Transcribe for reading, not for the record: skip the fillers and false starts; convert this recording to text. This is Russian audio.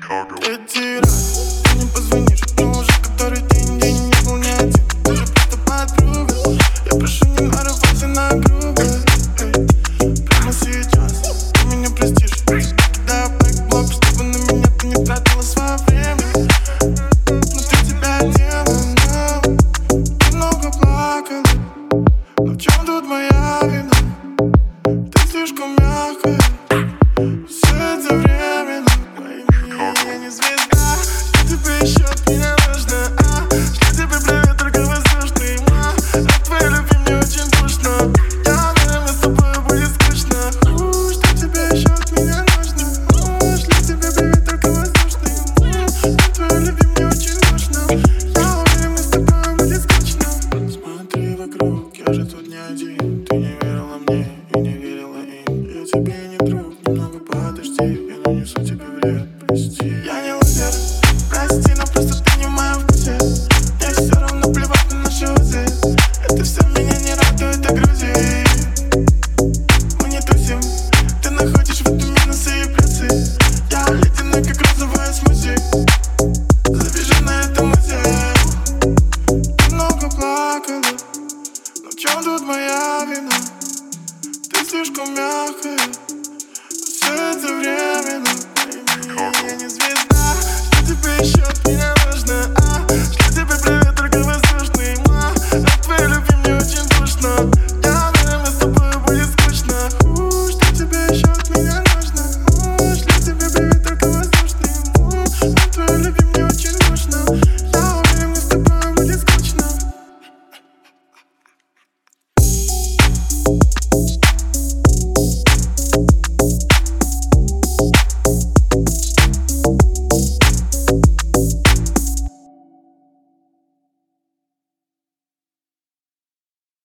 Третий раз ты не позвонишь, но уже который день не был не один. Ты же просто подруга. Я прошу, не нарывайся на грубость. Прямо сейчас ты меня простишь. Да, бэкблок, чтобы на меня ты не тратила свое время. Внутри тебя демон, ты много плакала. Но в чем тут моя вина? Ты слишком мягкая. Все это временно. Я не звезда, что тебе еще от меня нужно? Шлю тебе привет, только воздушный. От твоей любви мне очень душно. Я уверен, мне с тобой будет скучно. Что тебе еще от меня нужно? Шлю тебе привет, только воздушный. От твоей любви мне очень душно. Я уверен, мне с тобой будет скучно. Смотри вокруг, я же тут не один. Ты не верила мне и не верила им. Я тебе не друг, немного подожди. Я нанесу тебе вред, прости. Я не лузер, прости, но просто ты не в моем вкусе. Мне все равно плевать на наши узы. Это все меня не радует, а грузит. Мы не тусим, ты находишь в этом минусы и плюсы. Я ледяной, как розовая смузи. Завяжу на этом музее. Ты много плакала, но в чем тут моя вина? Ты слишком мягкая. Все это временно. Я не звезда, что тебе еще от меня нужно? Шлю тебе привет, только воздушный. От твоей любви мне очень душно. Я уверен, мне с тобой будет скучно. Что тебе еще от меня нужно? Шлю тебе привет, только воздушный. От твоей любви мне очень душно. Я уверен, мне с тобой будет скучно.